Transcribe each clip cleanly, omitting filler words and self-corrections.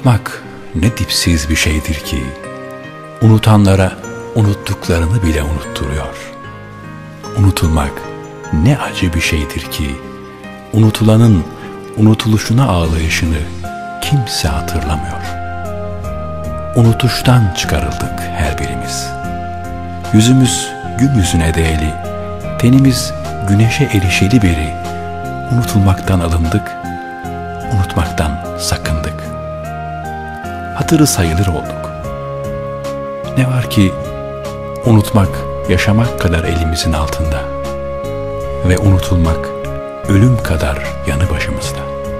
Unutmak ne dipsiz bir şeydir ki, unutanlara unuttuklarını bile unutturuyor. Unutulmak ne acı bir şeydir ki, unutulanın unutuluşuna ağlayışını kimse hatırlamıyor. Unutuştan çıkarıldık her birimiz. Yüzümüz gün yüzüne değeli, tenimiz güneşe erişeli beri unutulmaktan alındık, unutmaktan sakındık. Hatırı sayılır olduk. Ne var ki unutmak yaşamak kadar elimizin altında ve unutulmak ölüm kadar yanı başımızda.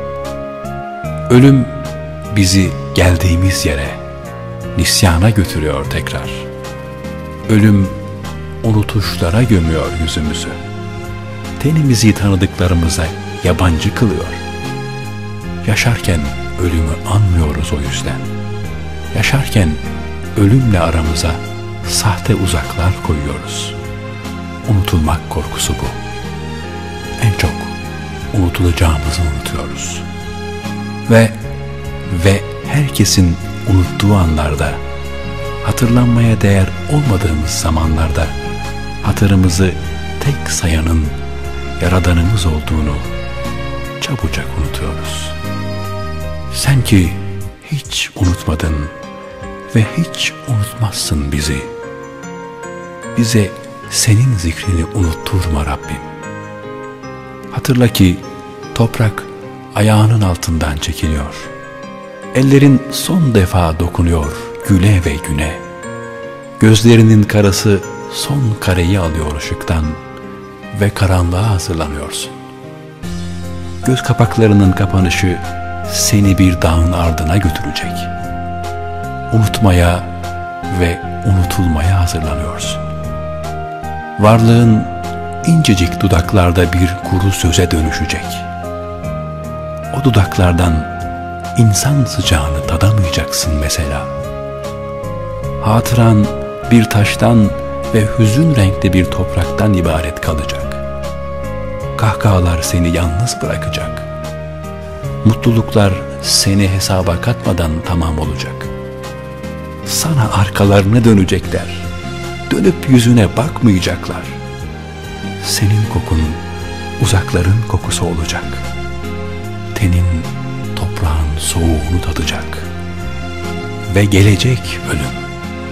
Ölüm bizi geldiğimiz yere, nisyana götürüyor tekrar. Ölüm unutuşlara gömüyor yüzümüzü. Tenimizi tanıdıklarımıza yabancı kılıyor. Yaşarken ölümü anmıyoruz o yüzden. Yaşarken ölümle aramıza sahte uzaklar koyuyoruz. Unutulmak korkusu bu. En çok unutulacağımızı unutuyoruz. Ve herkesin unuttuğu anlarda, hatırlanmaya değer olmadığımız zamanlarda hatırımızı tek sayanın Yaradanımız olduğunu çabucak unutuyoruz. Sen ki hiç unutmadın ve hiç unutmazsın bizi. Bize senin zikrini unutturma Rabbim. Hatırla ki toprak ayağının altından çekiliyor. Ellerin son defa dokunuyor güle ve güne. Gözlerinin karası son kareyi alıyor ışıktan ve karanlığa hazırlanıyorsun. Göz kapaklarının kapanışı seni bir dağın ardına götürecek. Unutmaya ve unutulmaya hazırlanıyorsun. Varlığın incecik dudaklarda bir kuru söze dönüşecek. O dudaklardan insan sıcağını tadamayacaksın mesela. Hatıran bir taştan ve hüzün renkli bir topraktan ibaret kalacak. Kahkahalar seni yalnız bırakacak. Mutluluklar seni hesaba katmadan tamam olacak. Sana arkalarına dönecekler. Dönüp yüzüne bakmayacaklar. Senin kokun uzakların kokusu olacak. Tenin toprağın soğuğunu tadacak. Ve gelecek ölüm.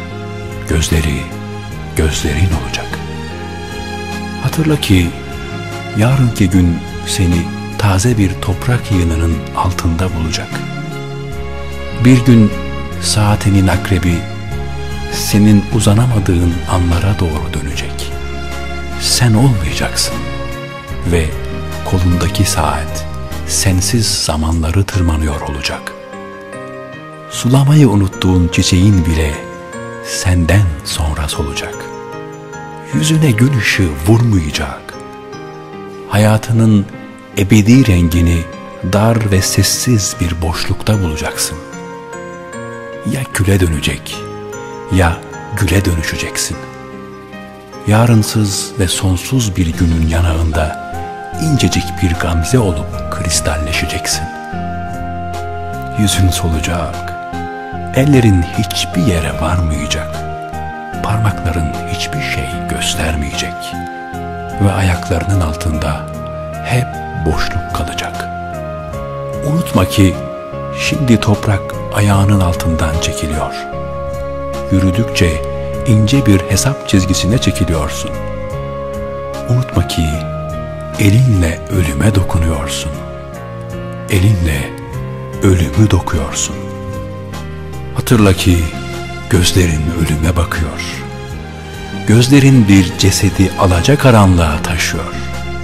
Gözlerin olacak. Hatırla ki yarınki gün seni taze bir toprak yığınının altında bulacak. Bir gün saatinin akrebi senin uzanamadığın anlara doğru dönecek. Sen olmayacaksın ve kolundaki saat sensiz zamanları tırmanıyor olacak. Sulamayı unuttuğun çiçeğin bile senden sonra solacak. Yüzüne gün ışığı vurmayacak. Hayatının ebedi rengini dar ve sessiz bir boşlukta bulacaksın. Ya küle dönecek ya güle dönüşeceksin. Yarınsız ve sonsuz bir günün yanağında incecik bir gamze olup kristalleşeceksin. Yüzün solacak, ellerin hiçbir yere varmayacak, parmakların hiçbir şey göstermeyecek ve ayaklarının altında hep boşluk kalacak. Unutma ki şimdi toprak ayağının altından çekiliyor. Yürüdükçe ince bir hesap çizgisine çekiliyorsun. Unutma ki elinle ölüme dokunuyorsun. Elinle ölümü dokuyorsun. Hatırla ki gözlerin ölüme bakıyor. Gözlerin bir cesedi alacakaranlığa taşıyor.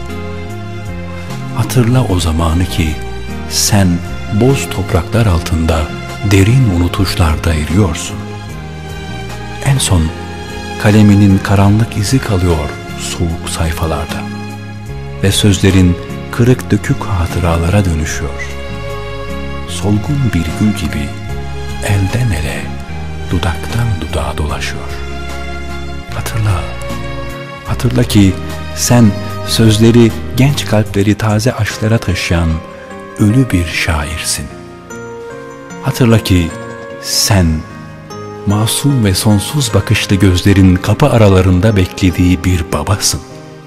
Hatırla o zamanı ki sen boz topraklar altında derin unutuşlarda eriyorsun. En son kaleminin karanlık izi kalıyor soğuk sayfalarda ve sözlerin kırık dökük hatıralara dönüşüyor. Solgun bir gül gibi elden ele, dudaktan dudağa dolaşıyor. Hatırla ki sen sözleri genç kalpleri taze aşklara taşıyan ölü bir şairsin. Hatırla ki sen masum ve sonsuz bakışlı gözlerin kapı aralarında beklediği bir babasın.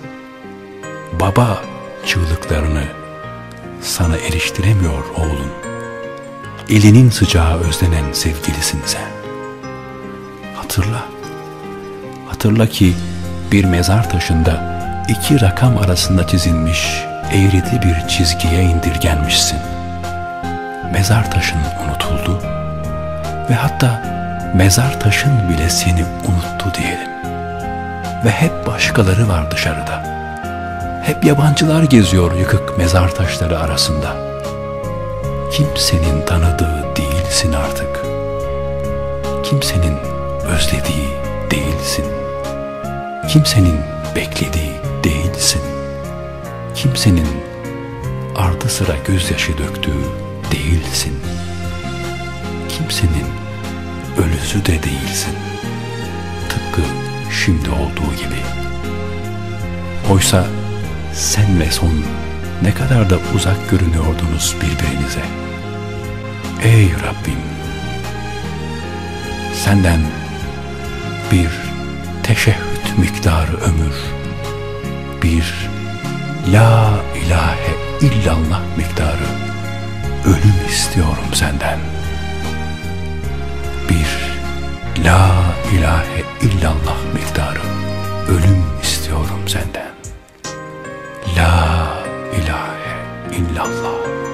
Baba çığlıklarını sana eriştiremiyor oğlum. Elinin sıcağı özlenen sevgilisin sen. Hatırla. Hatırla ki bir mezar taşında 2 rakam arasında çizilmiş eğriti bir çizgiye indirgenmişsin. Mezar taşın unutuldu ve hatta mezar taşın bile seni unuttu diyelim. Ve hep başkaları var dışarıda. Hep yabancılar geziyor yıkık mezar taşları arasında. Kimsenin tanıdığı değilsin artık. Kimsenin özlediği değilsin. Kimsenin beklediği değilsin. Kimsenin ardı sıra gözyaşı döktüğü değilsin. Kimsenin ölüsü de değilsin. Tıpkı şimdi olduğu gibi. Oysa sen ve son ne kadar da uzak görünüyordunuz birbirinize. Ey Rabbim! Senden bir teşehhüt miktarı ömür, bir La ilahe illallah miktarı ölüm istiyorum senden. Bir La ilahe illallah miktarı ölüm istiyorum senden. La ilahe illallah.